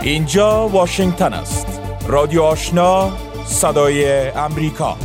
اینجا واشنگتن است. رادیو آشنا، صدای امریکا.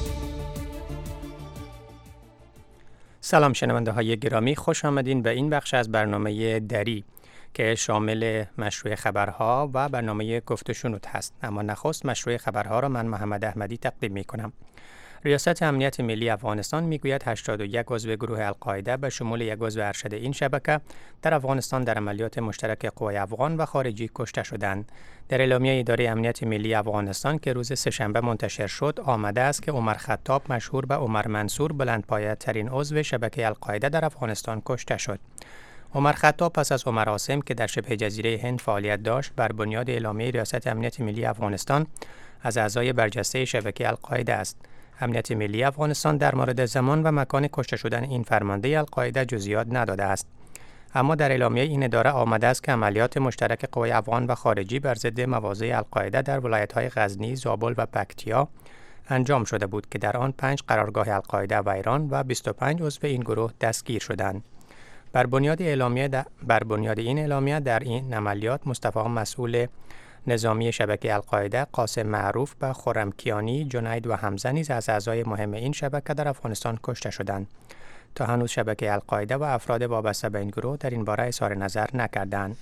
سلام شنونده های گرامی، خوش آمدین به این بخش از برنامه دری که شامل مشروع خبرها و برنامه گفت و شنود هست. اما نخست مشروع خبرها را من محمد احمدی تقدیم می کنم. ریاست امنیت ملی افغانستان میگوید 81 عضو گروه القاعده به شمول یک عضو ارشد این شبکه در افغانستان در عملیات مشترک قوای افغان و خارجی کشته شدند. در اعلامیه اداره امنیت ملی افغانستان که روز سه‌شنبه منتشر شد آمده است که عمر خطاب مشهور به عمر منصور بلندپایه ترین عضو شبکه القاعده در افغانستان کشته شد. عمر خطاب پس از عمر عاصم که در شبه جزیره هند فعالیت داشت بر بنیاد اعلامیه ریاست امنیت ملی افغانستان از اعضای برجسته شبکه القاعده است. امنیت ملی افغانستان در مورد زمان و مکان کشته شدن این فرمانده القاعده جزئیات نداده است. اما در اعلامیه این اداره آمده است که عملیات مشترک قوای افغان و خارجی بر ضد مواضع القاعده در ولایت‌های غزنی، زابل و پکتیا انجام شده بود که در آن 5 قرارگاه القاعده و ایران و 25 عضو این گروه دستگیر شدند. بر بنیاد این اعلامیه در این عملیات مصطفی مسئول نظامی شبکه القاعده، قاسم معروف و خرم کیانی، جنید و حمزه نیز از اعضای مهم این شبکه در افغانستان کشته شدند. تا هنوز شبکه القاعده و افراد وابسته به این گروه در این باره اظهار نظر نکردند.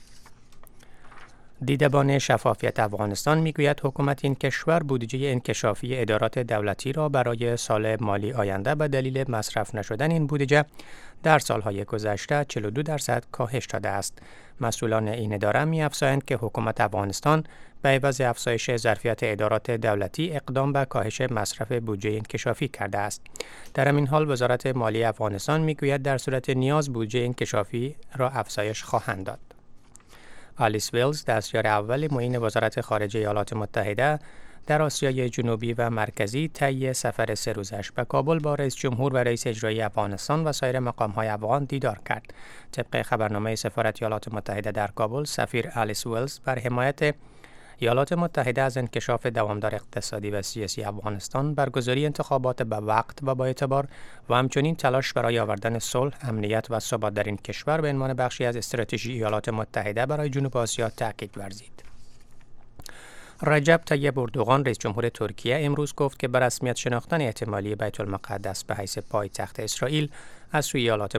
دیدبان شفافیت افغانستان میگوید حکومت این کشور بودجه انکشافی ادارات دولتی را برای سال مالی آینده به دلیل مصرف نشدن این بودجه در سالهای گذشته 42% کاهش داده است. مسئولان این اداره می‌افزایند که حکومت افغانستان به عوض افزایش ظرفیت ادارات دولتی اقدام به کاهش مصرف بودجه انکشافی کرده است. در همین حال وزارت مالی افغانستان میگوید در صورت نیاز بودجه انکشافی را افزایش خواهند داد. آلیس ویلز، دستیار اول معین وزارت خارجه ایالات متحده در آسیای جنوبی و مرکزی، طی سفر 3 روزش به کابل با رئیس جمهور و رئیس اجرایی افغانستان و سایر مقام‌های افغان دیدار کرد. طبق خبرنامه سفارت ایالات متحده در کابل، سفیر آلیس ویلز بر حمایت ایالات متحده از انکشاف دوامدار اقتصادی و سیاسی افغانستان، برگزاری انتخابات به وقت و با اعتبار و همچنین تلاش برای آوردن صلح، امنیت و ثبات در این کشور به عنوان بخشی از استراتژی ایالات متحده برای جنوب آسیا تاکید ورزید. رجب طیب اردوغان، رئیس جمهور ترکیه، امروز گفت که به رسمیت شناختن احتمالی بیت المقدس به حیث پایتخت اسرائیل از سوی ایالات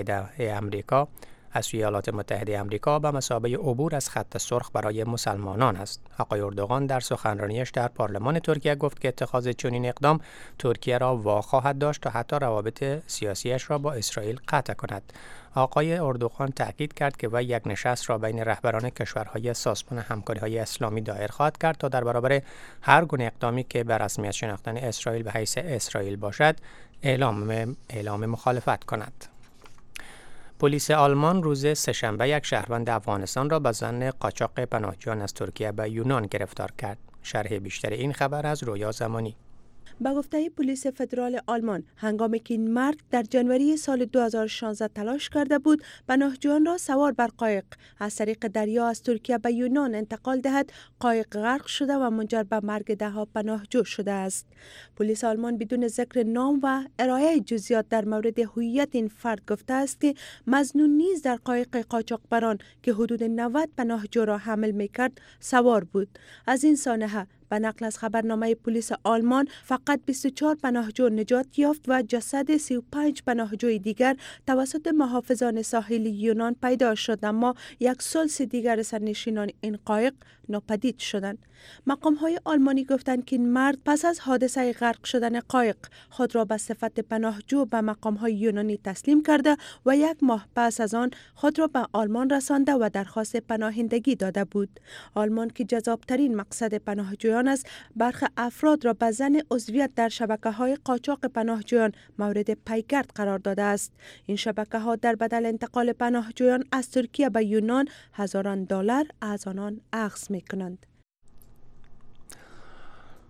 متحده آمریکا به مثابه عبور از خط سرخ برای مسلمانان است. آقای اردوغان در سخنرانیش در پارلمان ترکیه گفت که اتخاذ چنین اقدام ترکیه را واخواهد داشت تا حتی روابط سیاسیش را با اسرائیل قطع کند. آقای اردوغان تاکید کرد که وی یک نشست را بین رهبران کشورهای سازمان همکاری‌های اسلامی دایر خواهد کرد تا در برابر هر گونه اقدامی که به رسمیت شناختن اسرائیل به حیث اسرائیل باشد اعلام مخالفت کند. پلیس آلمان روز سه‌شنبه یک شهروند افغانستان را به ظن قاچاق پناهجویان از ترکیه به یونان گرفتار کرد. شرح بیشتر این خبر از رویا زمانی. به گفته پلیس فدرال آلمان، هنگامی که این مرد در جنوری سال 2016 تلاش کرده بود پناهجویان را سوار بر قایق از طریق دریا از ترکیه به یونان انتقال دهد، قایق غرق شده و منجر به مرگ ده‌ها پناهجو شده است. پلیس آلمان بدون ذکر نام و ارائه جزئیات در مورد هویت این فرد گفته است که مظنون نیز در قایق قاچاقبران که حدود 90 پناهجو را حمل می‌کرد سوار بود. از این سانحه به نقل از خبرنامه پلیس آلمان، فقط 24 پناهجو نجات یافت و جسد 35 پناهجوی دیگر توسط محافظان ساحلی یونان پیدا شد، اما یک ثلث دیگر سرنشینان این قایق ناپدید شدند. مقام‌های آلمانی گفتند که این مرد پس از حادثه غرق شدن قایق خود را به صفت پناهجو به مقام‌های یونانی تسلیم کرده و 1 ماه پس از آن خود را به آلمان رسانده و درخواست پناهندگی داده بود. آلمان که جذاب‌ترین مقصد پناهجویان است، برخی افراد را به ظن عضویت در شبکه‌های قاچاق پناهجویان مورد پیگرد قرار داده است. این شبکه‌ها در بدل انتقال پناهجویان از ترکیه به یونان هزاران دلار از آنان اخذ می‌کنند.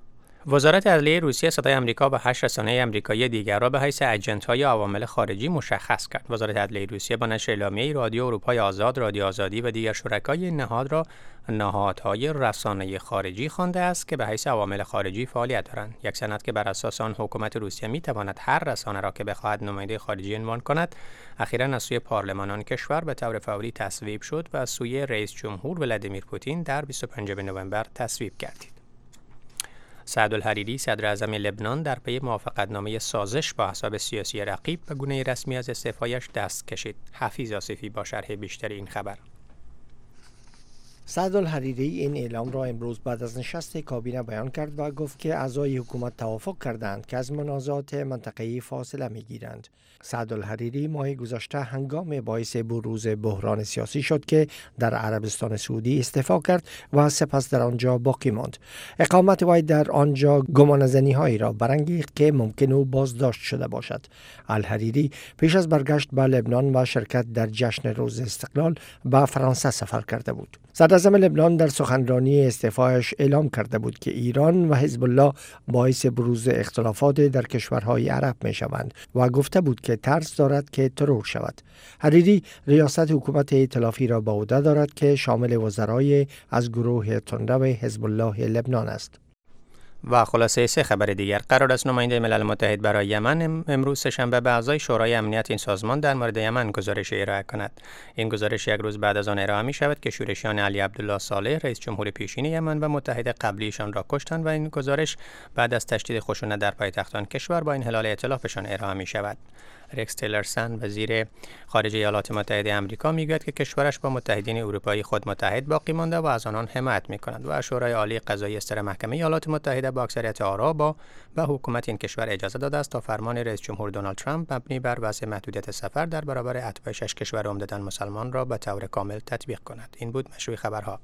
وزارت عدلیه روسیه صدای آمریکا و 8 رسانه آمریکایی دیگر را به حیث اجنت‌های عوامل خارجی مشخص کرد. وزارت عدلیه روسیه با نشر اعلامیه‌ای رادیو اروپای آزاد، رادیو آزادی و دیگر شرکای این نهاد را نهادهای رسانه خارجی خوانده است که به حیث عوامل خارجی فعالیت دارند. یک سند که بر اساس آن حکومت روسیه می‌تواند هر رسانه را که بخواهد نماینده خارجی عنوان کند، اخیراً از سوی پارلمان آن کشور به طور فوری تصویب شد و از سوی رئیس جمهور ولادیمیر پوتین در 25 نوامبر تصویب گردید. سعد الحریری صدر اعظم لبنان در پی موافقتنامه سازش با احزاب سیاسی رقیب به گونه رسمی از استعفایش دست کشید. حفیظ آصفی با شرح بیشتر این خبر. سعد الحریری این اعلام را امروز بعد از نشست کابینه بیان کرد و گفت که اعضای حکومت توافق کردند که از منازعات منطقه‌ای فاصله می‌گیرند. سعد الحریری ماه گذشته هنگام باعث بروز بحران سیاسی شد که در عربستان سعودی استعفا کرد و سپس در آنجا باقی ماند. اقامت وی در آنجا گمانه‌زنی‌هایی را برانگیخت که ممکن او بازداشت شده باشد. الحریری پیش از برگشت به لبنان و شرکت در جشن روز استقلال به فرانسه سفر کرده بود. صدر اعظم لبنان در سخنرانی استعفایش اعلام کرده بود که ایران و حزب الله باعث بروز اختلافات در کشورهای عرب می شوند و گفته بود که ترس دارد که ترور شود. حریری ریاست حکومت ائتلافی را به عهده دارد که شامل وزرای از گروه تندرو حزب الله لبنان است. و خلاصه سه خبر دیگر. قرار است نماینده ملل متحد برای یمن امروز سه‌شنبه به اعضای شورای امنیت این سازمان در مورد یمن گزارش ارائه کند. این گزارش یک روز بعد از آن ارائه می شود که شورشیان علی عبدالله صالح رئیس جمهور پیشین یمن و متحد قبلیشان را کشتند و این گزارش بعد از تشدید خشونت در پایتختان کشور با انحلال ائتلافشان ارائه می شود. رکس تیلرسن وزیر خارجه ایالات متحده آمریکا میگوید که کشورش با متحدین اروپایی خود متحد باقی مانده و از آنان حمایت می‌کند و شورای عالی قضایی استر محکمه ایالات متحده با اکثریت آرا به حکومت این کشور اجازه داده است تا فرمان رئیس جمهور دونالد ترامپ مبنی بر وضع محدودیت سفر در برابر اتباع 6 کشور عمدتاً مسلمان را به طور کامل تطبیق کند. این بود مشروع خبرها.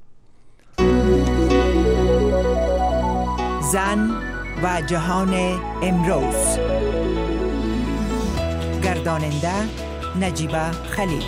زن و جهان امروز. گرداننده نجیبه خلیل.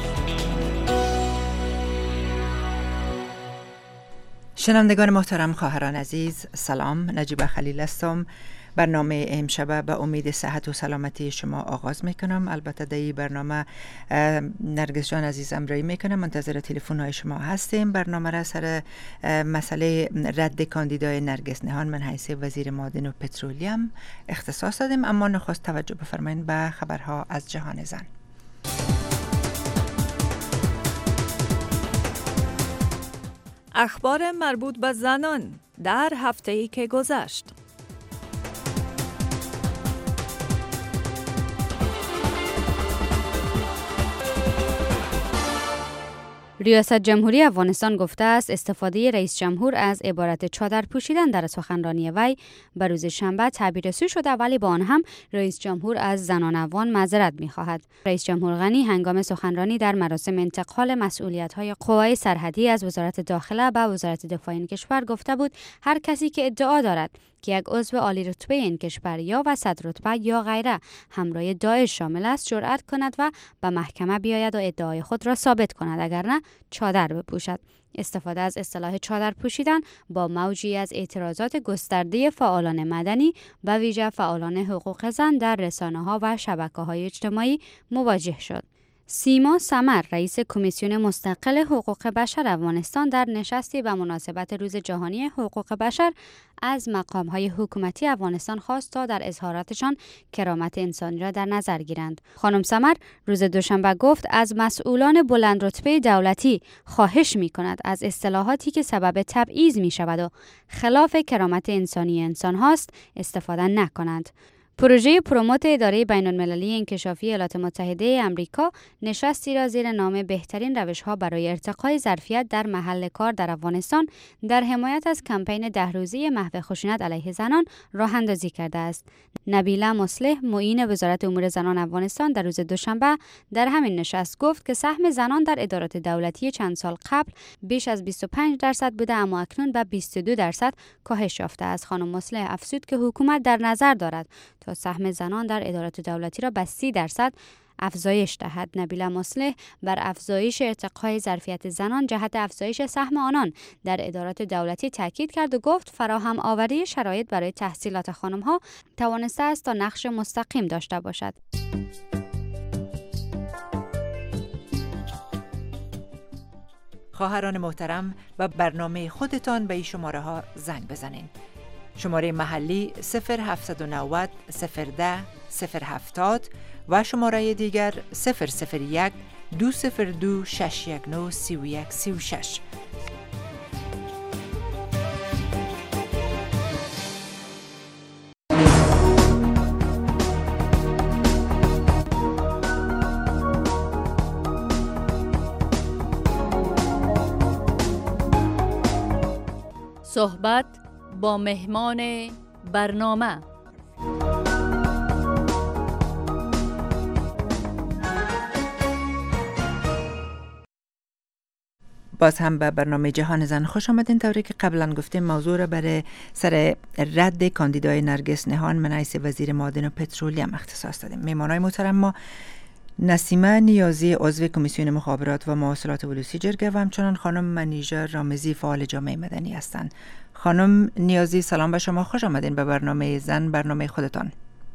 شنوندگان محترم، خواهران عزیز، سلام. نجیبه خلیل هستم. برنامه امشب به امید صحت و سلامتی شما آغاز میکنم. البته در این برنامه نرگس جان عزیز امرایی میکنم. منتظر تلفن های شما هستیم. برنامه را سر مسئله رد کاندیدای نرگس نهان من حیث وزیر معدن و پترولیم اختصاص دادیم، اما نخست توجه بفرمایید به خبرها از جهان زن. اخبار مربوط به زنان در هفته‌ای که گذشت. ریاست جمهوری افغانستان گفته است استفاده رئیس جمهور از عبارت چادر پوشیدن در سخنرانی وی به روز شنبه تعبیر سوء شده، ولی با آن هم رئیس جمهور از زنان افغان معذرت می‌خواهد. رئیس جمهور غنی هنگام سخنرانی در مراسم انتقال مسئولیت‌های قوای سرحدی از وزارت داخله به وزارت دفاع این کشور گفته بود هر کسی که ادعا دارد که یک عضو عالی رتبه این کشور یا وسط رتبه یا غیره همراه داعش شامل است جرأت کند و به محکمه بیاید و ادعای خود را ثابت کند، اگر نه چادر بپوشد. استفاده از اصطلاح چادر پوشیدن با موجی از اعتراضات گسترده فعالان مدنی و ویژه فعالان حقوق زن در رسانه‌ها و شبکه‌های اجتماعی مواجه شد. سیما سمر رئیس کمیسیون مستقل حقوق بشر افغانستان در نشستی به مناسبت روز جهانی حقوق بشر از مقام‌های حکومتی افغانستان خواست تا در اظهاراتشان کرامت انسانی را در نظر گیرند. خانم سمر روز دوشنبه گفت از مسئولان بلند رتبه دولتی خواهش می‌کند از اصطلاحاتی که سبب تبعیض می‌شود و خلاف کرامت انسانی انسان هاست استفاده نکنند. پروژه پروموت اداره بین‌المللی انکشافی ایالات متحده آمریکا نشستی را زیر نام بهترین روش‌ها برای ارتقای ظرفیت در محل کار در افغانستان در حمایت از کمپین 10 روزه محو خشونت علیه زنان راه اندازی کرده است. نبیله مصلح معین وزارت امور زنان افغانستان در روز دوشنبه در همین نشست گفت که سهم زنان در ادارات دولتی چند سال قبل بیش از 25% بوده، اما اکنون به 22% کاهش یافته است. خانم مصلح افزود که حکومت در نظر دارد تا سهم زنان در ادارات دولتی را به 30% افزایش دهد. نبیله مصلح بر افزایش ارتقای ظرفیت زنان جهت افزایش سهم آنان در ادارات دولتی تاکید کرد و گفت فراهم آوری شرایط برای تحصیلات خانم‌ها توانسته است تا نقش مستقیم داشته باشد. خواهران محترم، و برنامه خودتان به این شماره ها زنگ بزنین. شماره محلی 0790 010 070 و شماره دیگر 001 202 619 3136. صحبت با مهمان برنامه. باز هم به برنامه جهان زن خوش آمدین. طوری که قبلا گفتیم موضوع را برای سر رد کاندیدای نرگس نهان من حیث وزیر معادن و پترولیم اختصاص دادیم. مهمانای محترم ما نسیمه نیازی عضو کمیسیون مخابرات و مواصلات ولوسی جرگه و همچنان خانم منیژه رامزی فعال جامعه مدنی هستند. خانم نیازی سلام به شما، خوش آمدین به برنامه زن، برنامه خودتان.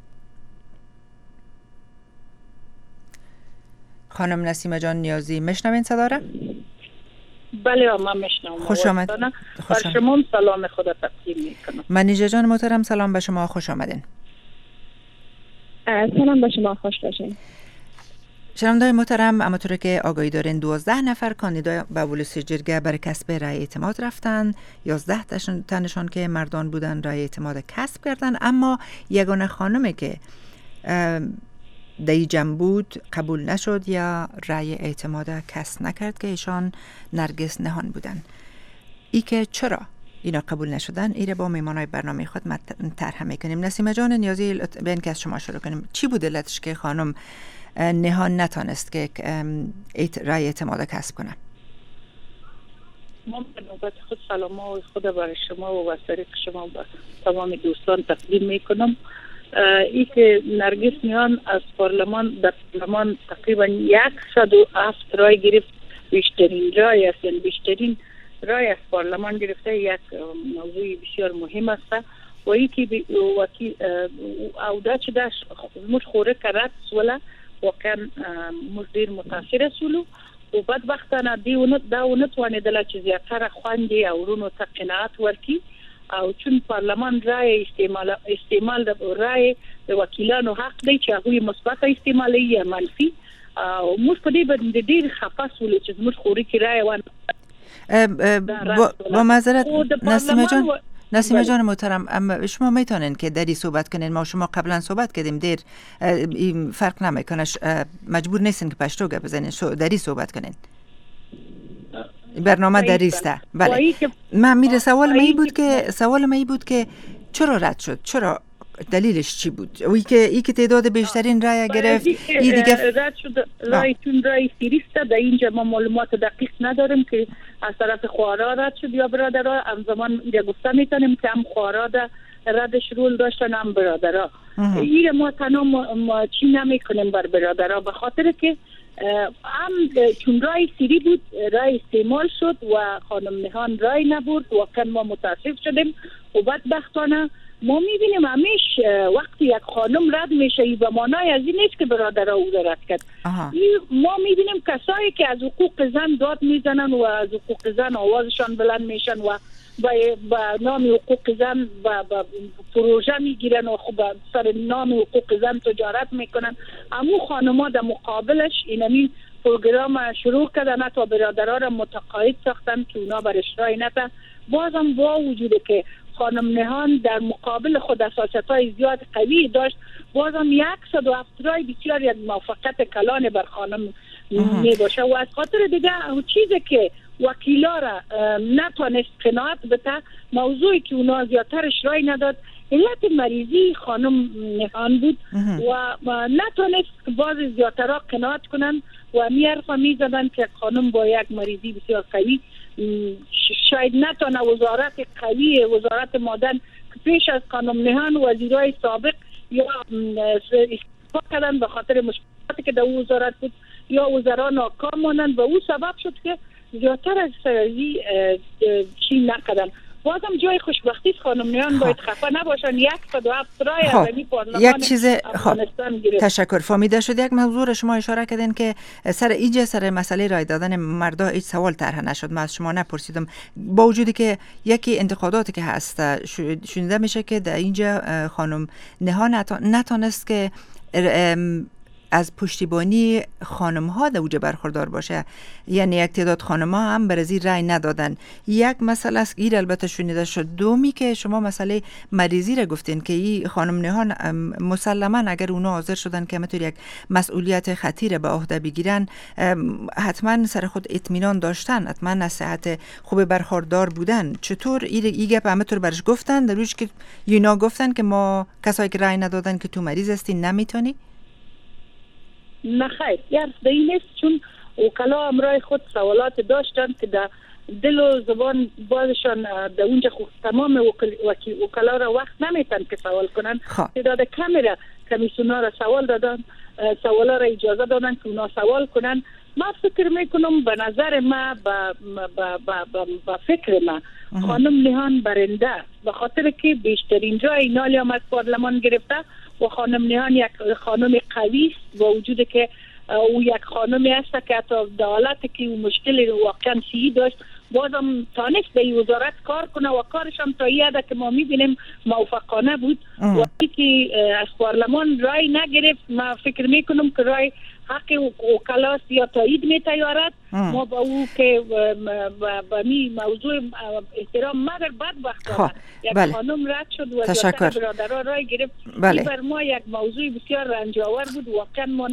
خانم نسیمه جان نیازی میشنوین صدا را؟ بله من میشنوم. خوش آمد. شما سلام خدا تقدیم میکنم. منیژه جان محترم سلام به شما، خوش آمدین. سلام به شما، خوش باشین. شنونده‌های محترم، همونطور که آگاهی دارین 12 نفر کاندیدا به ولوسی جرگه برای کسب رأی اعتماد رفتن. 11 تنشان که مردان بودن رأی اعتماد کسب کردن، اما یگانه خانمی که دایی جمع بود قبول نشد یا رأی اعتماد کسب نکرد که ایشان نرگس نهان بودن. ای که چرا اینا قبول نشدن ایره با میمانای برنامه خود طرح میکنیم. نسیمه جان نیازی به این که از شما شروع کنیم. چی بود علتش که خانم نهان نتانست که رأی اعتماد کسب کنه؟ من به نوبت خود سلام و خدا برای شما و از طریق شما با تمام دوستان تقدیم میکنم. ای که نرگس نهان از در پارلمان تقریبا 107 رای گرفت، بیشترین رای است، یعنی بیشترین رای از پارلمان گرفته. یک موضوع بسیار مهم است و ای که اوده چه داشت مش خوره کرد ولی واقعا مدیر متاثر سولو و بدبختانه دا نتوانیدله چې زیاتره خوندې او ورونو ته قناعت ورکړي او چون پارلمان رای استعمال د رای د وکیلانو حق دی چې هغوی مثبت استعمالوي یا منفي او موږ په دې باندې ډېر خفه سولو چې موږ خوري کې رای وان با معذرت نسیمه جان محترم، شما میتونین که دری صحبت کنین؟ ما شما قبلا صحبت کردیم دیر فرق نمیکنه، مجبور نیستین که پشتو گپ بزنین، دری صحبت کنین. برنامه دریسته. بله. من میره سوال ما بود که چرا رد شد؟ چرا دلیلش چی بود؟ ای که تعداد بیشترین رای گرفت ای دیگه رد شد. رای سیریسته در اینجا ما معلومات دقیق نداریم که از طرف خواهرها رد شد یا برادرها. همزمان اینجا گفته میتونیم که هم خواهرها ردش رول داشتن هم برادرها. این ما تنها چی نمی کنیم بر برادرها، به خاطر که هم چون رای سیری بود رای استعمال شد و خانم نهان رای نبرد. واقعا ما متاسف شدیم و بدبختانه ما میبینیم همیش وقتی یک خانم رد میشه ای به معنای از این نیست که برادرها او رد کرد. ما میبینیم کسایی که از حقوق زن داد میزنن و از حقوق زن آوازشان بلند میشن و با نام حقوق زن با پروژه میگیرن و خب سر نام حقوق زن تجارت میکنن. همو خانم‌ها در مقابلش اینمی پروگرام شروع کردن تا برادرها را متقاعد ساختن که اونا برش رای نده. بازم با وجوده که خانم نهان در مقابل خود اساسیت‌های زیاد قوی داشت، بازم 107 رای بسیار یک موافقت کلان بر خانم می باشه و از خاطر دیگه چیزی که وکیلا را نتونست قناعت بده، موضوعی که اونا زیادترش رای نداد علت مریضی خانم نهان بود و نتونست باز زیادتر قناعت کنن و می زدن که خانم با یک مریضی بسیار قوی شاید نتونه وزارت قوی وزارت معدن پیش از خانم نهان وزیرای سابق یا استفاده کردن به خاطر مشکلات تحقیقاتی که در وزارت بود یا وزرا ناکام مانند و او سبب شد که زیادتر از سرازی چی نکردن. بازم جای خوشبختی خانم نیان باید خفه نباشن. 107 رای از پارلمان یک چیز افغانستان گرفت. تشکر. فهمیده شد. یک موضوع شما اشاره کردین که سر مسئله رای دادن مردا هیچ سوال طرح نشد. من از شما نپرسیدم، با وجودی که یکی انتقاداتی که هست شنیده میشه که در اینجا خانم نهان نتونست که از پشتیبانی خانم ها در اوج برخوردار باشه، یعنی یک تعداد خانم ها هم برای رای ندادن. یک مسئله است این البته شنیده شد. دومی که شما مسئله مریضی را گفتین که این خانم نهان مسلما اگر اونا حاضر شدن که همطور یک مسئولیت خطیر به عهده بگیرن حتما سر خود اطمینان داشتن، حتما از صحت خوب برخوردار بودن. چطور این گپ همطور برش گفتن در روش که اینا گفتن که ما کسایی که رای ندادن که تو مریض هستی نمیتونی؟ نه خیر، یعنی این نیست، چون وکلا امرای خود سوالات داشتن که در دل و زبان بازشان در اونجا خود تمام وکلا را وقت نمیتن که سوال کنن. تعداد کمی را کمیسیونا را سوال دادن، سوالا را اجازه دادن که اونا سوال کنن. ما فکر میکنم به نظر ما با فکر ما خانم نهان برنده، به خاطر که بیشترین جای نالی هم از پارلمان گرفته و خانم نهان یک خانم قوی است، با وجود که او یک خانمی است که حتی دولتی که او مشکل واقعا صحیح داشت بازم تانست به این وزارت کار کنه و کارش هم تا یاده که ما میبینیم موفقانه بود. وقتی که از پارلمان رای نگرفت، ما فکر میکنم که رای حق وکلاست یا تایید میتیارد. ما با او که با می موضوع احترام مگر بدبختانه یک خانم رد شد و زیادتر برادرها رای گرفت. بر ما یک موضوع بسیار رنجاور بود. واقعا ما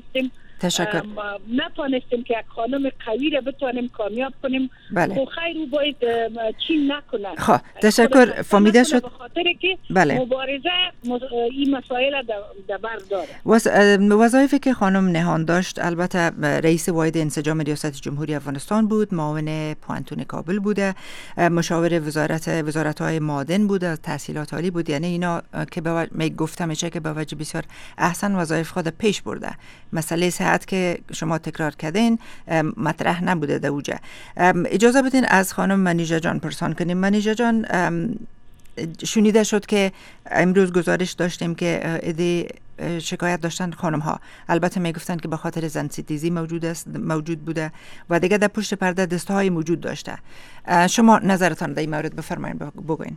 نتوانستیم که یک خانم قوی را بتوانیم کامیاب کنیم. خب خیر او باید چی نکنه. تشکر. فهمیده شد. به خاطر که مبارزه این مسائل در بر داره. وظایفی که خانم نهان داشت البته رئیس واحد انسجام ریاست جمهوری افغانستان بود، معاون پوانتون کابل بوده، مشاور وزارت‌های معادن بوده، تحصیلات عالی بود. یعنی اینا که گفته میشه که با وجه بسیار احسن وظایف خود پیش برده. مسئله صحت که شما تکرار کردین مطرح نبوده در اوجه. اجازه بدین از خانم منیژه جان پرسان کنیم. منیژه جان، شنیده شد که امروز گزارش داشتیم که ایده شکایت داشتن خانم ها، البته میگفتن که به خاطر زن ستیزی موجود بوده و دیگه در پشت پرده دستهای موجود داشته. شما نظرتان در این مورد بفرمایید، بگوین.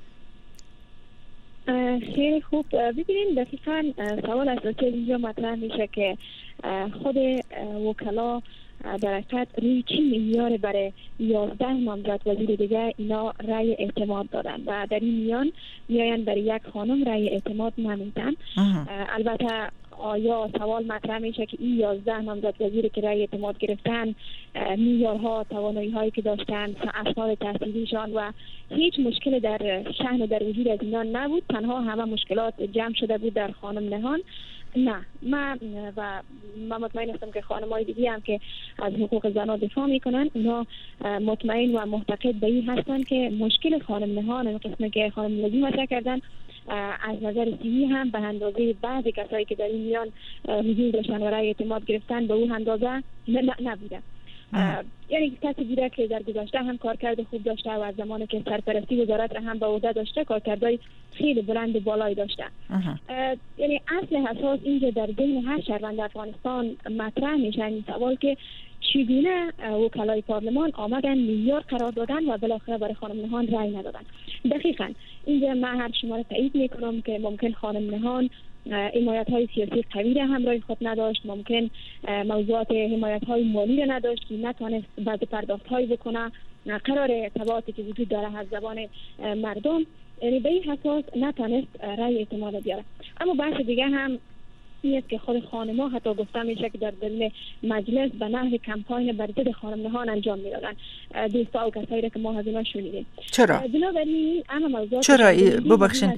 خیلی خوب. ببینید دقیقاً سوال اساسی اینجا مطرح میشه که خود وکلا در حقیقت روی چی معیار برای 11 نامزد وزیر دیگه اینا رأی اعتماد دادن و در این میان میاین برای یک خانم رأی اعتماد نمیدن. البته آیا سوال مطرح میشه که این 11 نامزد وزیری که رأی اعتماد گرفتن معیارها، توانایی هایی که داشتن، اسناد تحصیلیشان و هیچ مشکل در شأن و در وجود از اینا نبود، تنها همه مشکلات جمع شده بود در خانم نهان؟ نه، من مطمئن هستم که خانم‌های دیگه هم که از حقوق زنان دفاع میکنن اونا مطمئن و معتقد به این هستن که مشکل خانم نهان این قسمه که خانم لازم مطرح کردن از نظر صحی هم به اندازه بعضی کسایی که در این میان حضور داشتن و رأی اعتماد گرفتن به اون اندازه نبوده. یعنی کسی بوده که در گذشته هم کارکرد خوب داشته و از زمانی که سرپرستی وزارت را هم به عهده داشته کارکردهای خیلی بلند و بالایی داشته. یعنی اصل اساس اینجا در ذهن هر شهروند افغانستان مطرح میشه این سوال که چگونه وکلای پارلمان آمدن معیار قرار دادن و بالاخره برای خانم نهان رأی ندادن. دقیقاً اینجا من هم شما را تایید میکنم که ممکن خانم نهان حمایت های سیاسی قوی را همراه خود نداشت، ممکن موضوعات حمایت های مالی را نداشت که نتوانست بعض پرداخت هایی بکنه، قرار تبعاتی که وجود داره از زبان مردم، یعنی به این اساس نتوانست رأی اعتماد بیاره. اما بحث دیگه هم نیست که خود خانم‌ها حتی گفته میشه که در درون مجلس به نحو کمپاین بر ضد خانم نهان انجام میدادن، دوستا و کسایی که ما از اینا شنیدیم. چرا؟ بنابراین اما موضوع چرا ببخشید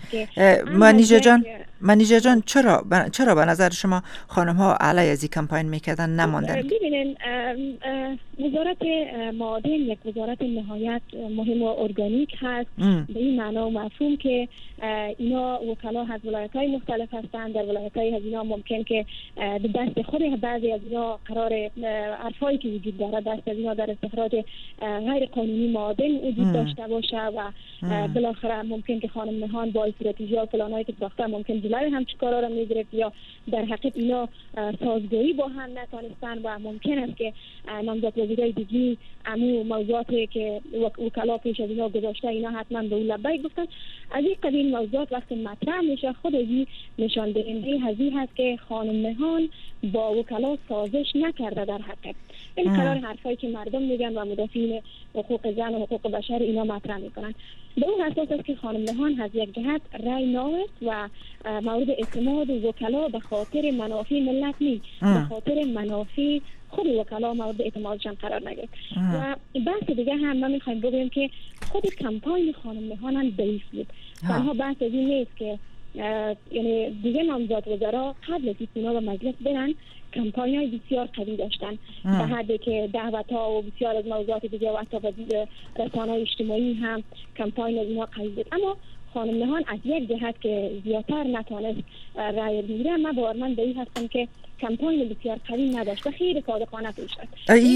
منیژه جان چرا به نظر شما خانم‌ها علیه از این کمپاین میکردن نماندن؟ ببینین وزارت معادن یک وزارت نهایت مهم و ارگانیک هست، به این معنا و مفهوم که اینا وکلا از ولایت‌های مختلف هستند، در ولایت‌های از اینا ممکن که دست خود بعضی از اینا قرار حرفایی که وجود داره دست از اینا در استخراج غیر قانونی معادن وجود داشته باشه و بالاخره ممکن که خانم نهان با استراتژی و پلانایی که ساخته ممکن جلوی همچین کارا را میگرفت یا در حقیقت اینا سازگاری با هم نتونستن و ممکن است که نامزد وزیرای دیگه امو موضوعاتی که وکلا پیش از اینا گذاشته اینا حتما به اون لبیک گفتن. از این قبیل موضوعات وقتی مطرح میشه خودی نشان دهنده هزی هست که خانم نهان با وکلا سازش نکرده در حقیقت. این قرار حرفایی که مردم میگن و مدافعین حقوق زن و حقوق بشر اینا مطرح میکنن. به اون اساس است که خانم نهان از یک جهت رای ناوست و مورد اعتماد وکلا به خاطر منافع ملت نیست، به خاطر منافع خود وکلا مورد اعتمادشان قرار نگرفت. و بحث دیگه هم ما میخوایم بگویم که خود کمپاین خانم نهان هم ضعیف بود. تنها بحث از این نیست که یعنی دیگه نامزد وزرا قبل از اینا به مجلس برن کمپاین های بسیار قوی داشتن به حدی که دعوت ها و بسیار از موضوعات دیگه و حتی رسانه های اجتماعی هم کمپاین از اینا قوی بود. اما خانم نهان از یک جهت که زیادتر نتونست رای بگیره، من باورمند به این هستم که کمپاین بسیار قوی نداشت و خیلی صادقانه پیش رفت.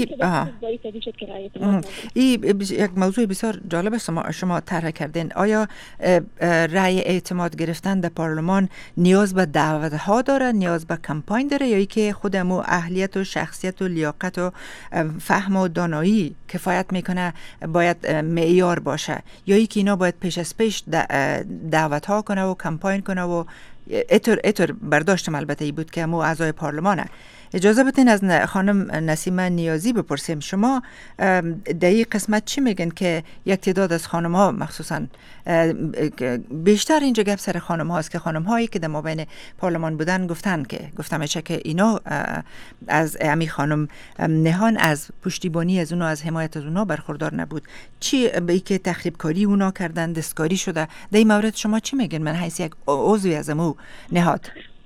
این یک موضوع بسیار جالب شما طرح کردین. آیا رای اعتماد گرفتن در پارلمان نیاز به دعوت ها داره، نیاز به کمپاین داره، یا ای که خودمو اهلیت و شخصیت و لیاقت و فهم و دانایی کفایت میکنه باید معیار باشه، یا ای که اینا باید پیش از پیش دعوت ها کنه و کمپاین کنه و اتر برداشتم البته ای بود که مو اعضای پارلمانه. اجازه بدین از خانم نسیمه نیازی بپرسیم، شما در این قسمت چی میگن که یک تعداد از خانم ها مخصوصا بیشتر اینجا گپ سر خانم هاست که خانم هایی که در مابین پارلمان بودن گفتم که اینا از امی خانم نهان از پشتیبانی از اونا، از حمایت از اونا برخوردار نبود. چی به ای که تخریب کاری اونا کردن، دستکاری شده، در این مورد شما چی میگن من حیث یک عضوی از امو نهاد؟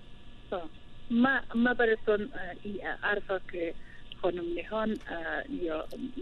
ما براتون عرفا که خانم نهان یا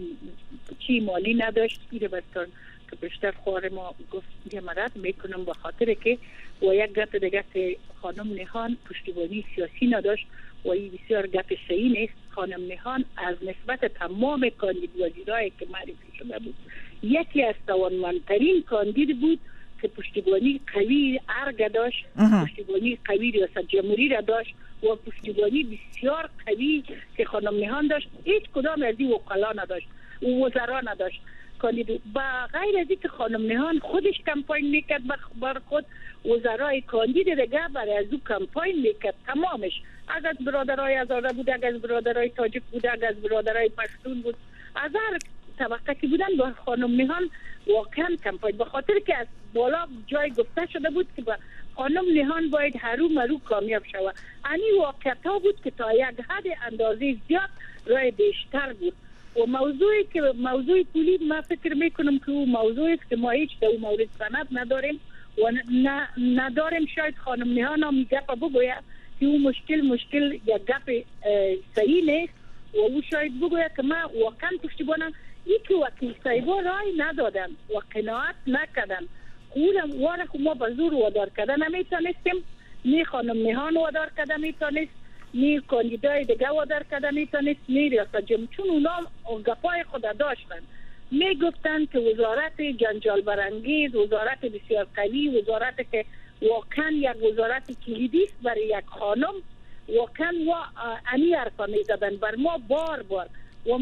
چی مالی نداشت ایره براتون که بیشتر خوار ما گفت مرد میکنم به خاطر که و یک گپ دیگه که خانم نهان پشتیبانی سیاسی نداشت و این بسیار گپ صحیح نیست. خانم نهان از نسبت تمام کاندید وزیرایی که معرفی شده بود یکی از توانمندترین کاندید بود که پشتیبانی قوی ارگ داشت، پشتیبانی قوی ریاست جمهوری را داشت و پشتیبانی بسیار قوی که خانم نهان داشت. هیچ کدام از این وکلا نداشت و وزرا نداشت. با غیر از اینکه خانم نهان خودش کمپاین میکرد بر خود، وزرای کاندید دیگه برای از او کمپاین میکرد تمامش. اگر از برادرای هزاره بود، اگر از برادرای تاجیک بود، اگر از برادرای پشتون بود، از هر طبقه که بودن با خانم نهان واقعا کمپاین، به خاطر که از بالا جای گفته شده بود که با خانم نهان باید هرو مرو کامیاب شود. انی واقعیت ها بود که تا یک حد اندازه زیاد رای بیشتر بود. و موضوع پولی ما فکر میکنم که او موضوعی است که ما هیچ در اون مورد سند نداریم و نداریم. شاید خانم نهان هم گپ بگوید که او مشکل یک گپ صحیح نیست و او شاید بگوید که ما واقعا پشتیبانم یکی وکیل صاحبا رای ندادن و قناعت نکردن. اونم واره ما به زور وادار کردن نمیتونستیم، نی خانم نهان وادار کردن میتونست، نی کاندیدای دیگه وادار کردن میتونست، نی ریاست جمهوری، چون اونا گپای خود داشتن. میگفتن که وزارت جنجال برانگیز، وزارت بسیار قوی، وزارت که واقعا یک وزارت کلیدی است برای یک خانم، واقعا و امی حرفا میزدن بر ما بار و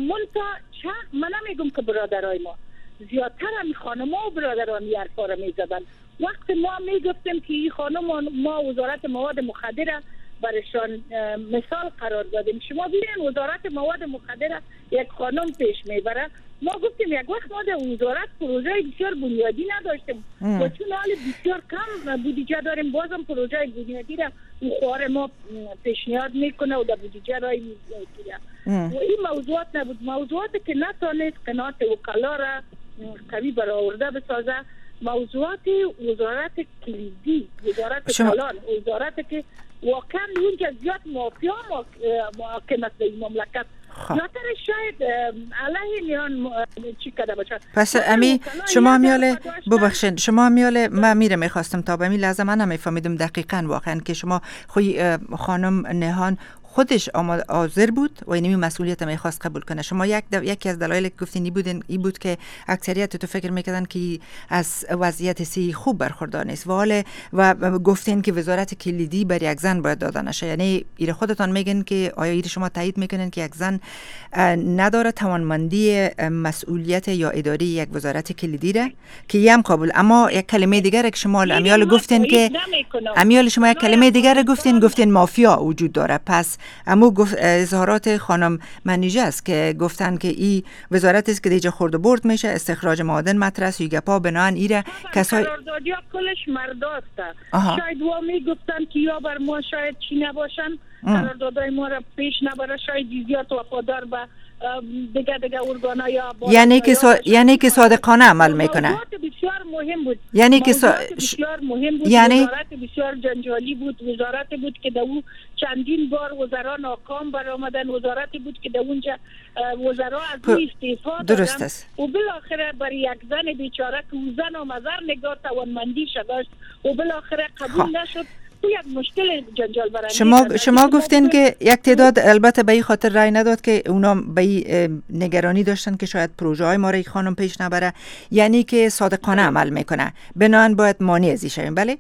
من نمیگم که برادرای ما زیادتر هم خانم ها و برادران این حرفا را میزدن. وقت ما میگفتیم که این خانم ما وزارت مواد مخدر برشان مثال قرار دادیم. شما ببینید وزارت مواد مخدر یک خانم پیش میبره. ما گفتیم یک وقت ما در وزارت پروژه بسیار بنیادی نداشتیم و چون حال بسیار کم بودجه داریم بازم پروژه بنیادی را اون خوار ما پیشنهاد میکنه و در بودجه رای میگیره و این موضوعات نبود. موضوعاتی که نتونست قناعت وکلا را قوی برآورده بسازه، موضوعات وزارت کلیدی، وزارت کلان، وزارت که واقعا اونجا زیاد مافیا محاکمت به این مملکت زیادتر شاید علیه نیان چی کده باشه. پس امی شما میاله ببخشید شما میاله من میخواستم تا به می لحظه من نمیفهمیدم دقیقاً واقعا که شما خوی خانم نهان خودش حاضر بود و اینمی مسئولیت میخواست قبول کنه. شما یکی از دلایلی که گفتین این بود که اکثریت تو فکر میکردن که از وضعیت سی خوب برخوردار نیست و گفتین که وزارت کلیدی بر یک زن باید داده نشه. یعنی ایره خودتان میگن که آیا ایره شما تایید میکنین که یک زن نداره توانمندی مسئولیت یا اداری یک وزارت کلیدی را که هم قبول. اما یک کلمه دیگر که شما امیال گفتین که امیال شما یک کلمه دیگر گفتین مافیا وجود داره. پس اما اظهارات خانم منیژه است که گفتن که این وزارت است که دیجا خورد و برد میشه، استخراج معادن مطرح است، گپا بنان ایره کسای قراردادیا کلش مرداست. شاید و میگفتن که یا بر ما شاید چی نباشن، قراردادای ما را پیش نبره، شاید زیاد وفادار به دیگه ارگانا یا یعنی که صادقانه عمل میکنه. بسیار مهم بود. یعنی که بسیار مهم بود. وزارت بسیار جنجالی بود. وزارت بود که در چندین بار وزرا ناکام برآمدن. وزارتی بود که در اونجا وزرا از او استعفا دادن و بالاخره برای یک زن بیچاره که زن و مزار نگاه توانمندی داشت و بالاخره قبول نشد. یک مشکل جنجال برانگیز. شما گفتین که یک تعداد البته به این خاطر رای نداد که اونا به نگرانی داشتن که شاید پروژه های ما را خانم پیش نبره، یعنی که صادقانه عمل میکنه بنابراین باید مانع ازی شویم. بله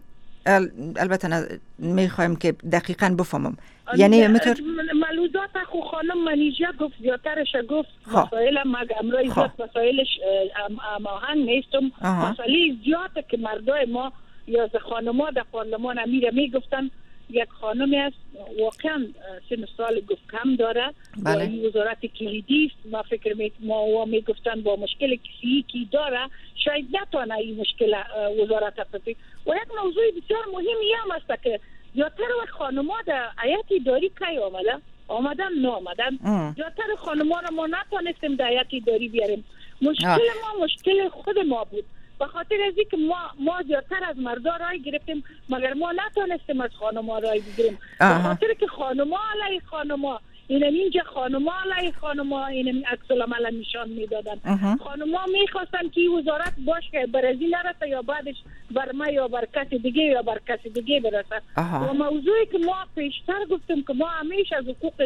البته میخوایم که دقیقاً بفهمم. یعنی همینطور ملوزات خو خانم منیژه گفت زیادترش گفت مسائل امرای زیاد مسائلش هماهنگ نیستم. مسائل زیاده که مردای ما یا خانم‌ها در پارلمان امیره میگفتن یک خانمی است واقعا سن سال گفت کم داره و این وزارت کلیدی است. ما فکر ما میگفتن با مشکل کسی کی داره شاید نتونه این مشکل وزارت حفظی. و یک موضوع بسیار مهمی هم است که زیادتر وقت خانم‌ها در هیئت اداری کی آمدن نه آمدن. زیادتر خانم‌ها را ما نتونستیم در هیئت اداری بیاریم. مشکل ما مشکل خود ما بود. به خاطر از اینکه ما زیادتر از مردا رای گرفتیم مگر ما نتونستیم از خانم‌ها رای بگیریم. به خاطر که خانم‌ها علیه خانم‌ها اینجا خانم‌ها علیه خانم‌ها این عکس العمل نشان میدادن. خانم‌ها میخواستن که وزارت باشه که برازیل نرسه یا بعدش بر ما یا بر کسی دیگه یا بر کسی دیگه برسه. و موضوعی که ما پیشتر گفتیم که ما همیشه از حقوق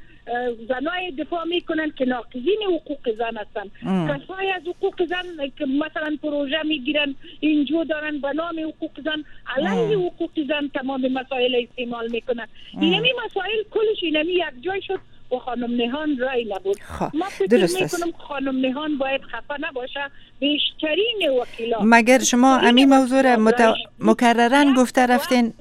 زنای دفاع میکنن که ناقضین حقوق زن هستن. کسایی از حقوق زن که مثلا پروژه میگیرن اینجا دارن به نام حقوق زن علیه حقوق زن تمام مسائل استعمال میکنن. اینمی مسائل کلش اینمی یک جای شد و خانم نهان رای نبود. ما فکر میکنم خانم نهان باید خفه نباشه. بیشترین وکیلا مگر شما همین موضوع را مکررن گفته رفتین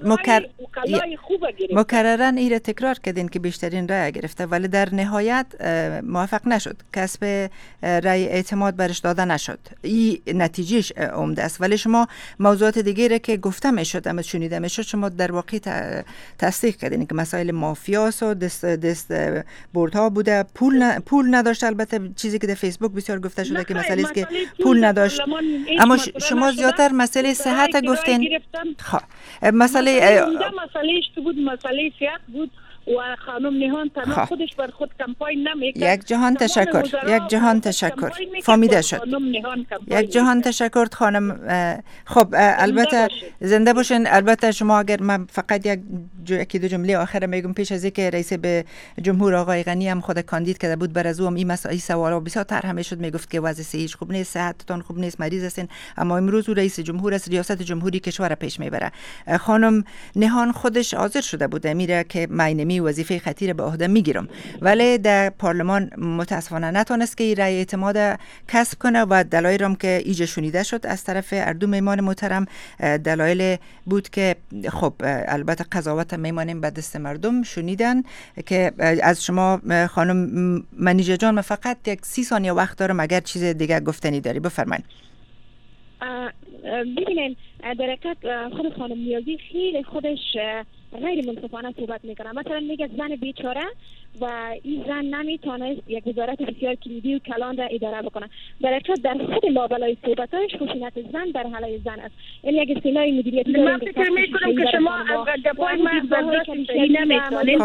مکررن ایره تکرار کردین که بیشترین رای گرفته ولی در نهایت موفق نشد. کسب رای اعتماد برش داده نشد. این نتیجهش عمده است. ولی شما موضوعات دیگه که گفته میشد اما شنیده میشد شما در واقع تصدیق کردین که مسائل مافیاس و دست بردها بوده. پول نداشت. البته چیزی که در فیسبوک بسیار گفته شده که مسئله است که پول نداشت. اما شما زیادتر مسئله صحت گفتین. مسئله که بود مسئله صحت بود و خانم نهان تنها خودش بر خود کمپاین نمیکرد. یک جهان تشکر فهمیده شد. یک جهان تشکر خانم. خب البته زنده باشین. البته شما اگر من فقط یکی دو جمله آخر میگم پیش از اینکه رئیس به جمهور آقای غنی هم خود کاندید کرده بود بر از او هم این مسائل سوالا بسیار طرح شد. میگفت که وضع صحیح خوب نیست، صحتتون خوب نیست، مریض هستین. اما امروز او رئیس جمهور است، ریاست جمهوری کشور پیش میبره. خانم نهان خودش حاضر شده بود میره که من وظیفه خطیر به عهده میگیرم ولی در پارلمان متاسفانه نتونست که رأی اعتماد کسب کنه و دلایل هم که ایجا شنیده شد از طرف اردو میمان محترم دلایل بود که خب البته قضاوت میمانیم به دست مردم شنیدن که از شما خانم منیژه جان فقط یک 30 ثانیه وقت دارم اگر چیز دیگه گفتنی داری بفرمایید. ببینین در حقیقت خود خانم نیازی خیلی خودش غیر منصفانه صحبت میکنه. مثلا میگه زن بیچاره و این زن نمیتونست یک وزارت بسیار کلیدی و کلان را اداره بکنه. در حقیقت در خود لابلای صحبتاش خشونت زن در حلقه زن است. این یک اصطلاح مدیریتی من فکر میکنم که شما از گپای من برداشت نمیتونید.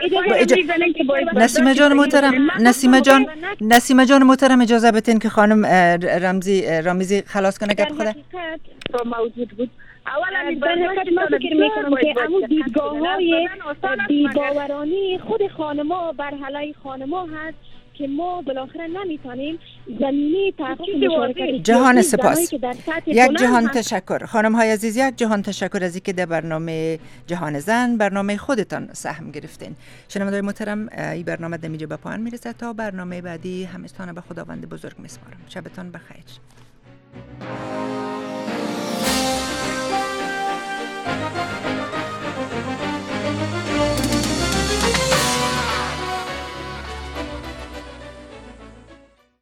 نسیمه جان محترم اجازه بدین که خانم رامزی خلاص کنه گپ خود موجود بود. اولا در حقیقت من فکر میکنم که همون دیدگاه‌های بی‌باورانه خود خانم‌ها بر حلقه خانم‌ها هست که ما بالاخره نمیتونیم زمینه تحقیق مشارکت جهان سپاس. یک جهان تشکر خانم های عزیز، یک جهان تشکر از اینکه در برنامه جهان زن برنامه خودتان سهم گرفتین. شنوندگان محترم، این برنامه در اینجا به پایان میرسه. تا برنامه بعدی همستان به خداوند بزرگ میسپارم. شبتان بخیر.